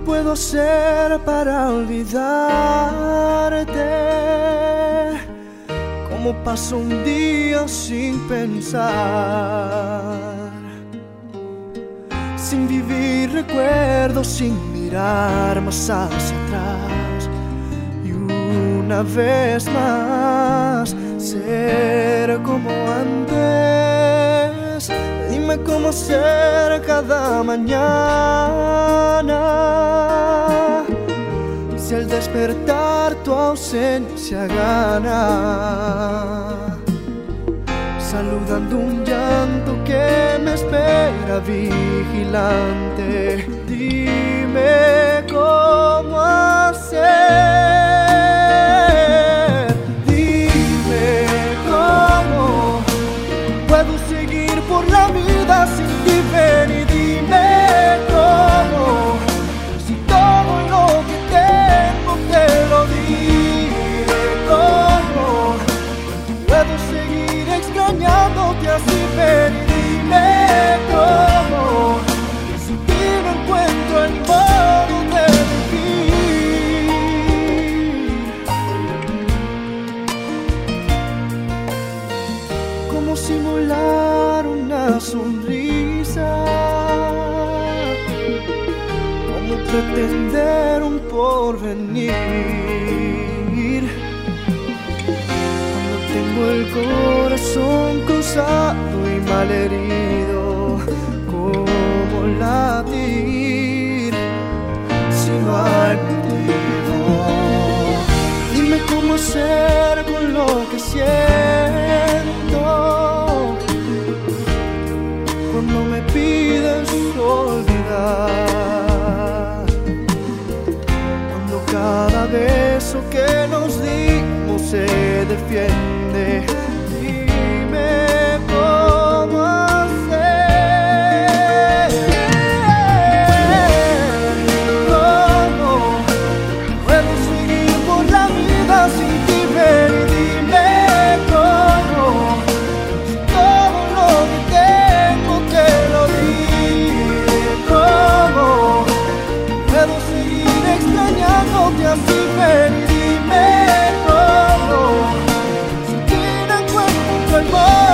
puedo hacer para olvidarte? ¿Cómo paso un día sin pensar? Sin vivir recuerdos, sin mirar más hacia atrás. Y una vez más ser como antes. Dime cómo ser cada mañana, si al despertar tu ausencia gana, saludando un llanto que me espera vigilante. Dime cómo hacer, dime cómo puedo seguir por la vida sin ti, ven y dime cómo, si todo lo que tengo te lo di. Cómo puedo seguir extrañándote así, ven y dime cómo, si ti no encuentro el modo de vivir. Cómo simular una sonrisa, cómo pretender un porvenir, cuando tengo el corazón cruzado y malherido. Cómo latir si no hay motivo. Dime cómo hacer con lo que siento cuando me pides olvidar, cuando cada beso que nos dimos se defiende. Dime cómo hacer, cómo puedo seguir por la vida sin ti, ven y dime cómo, si todo lo que tengo te lo di. Cómo puedo seguir extrañándote así, ven y dime cómo, si ti no encuentro el modo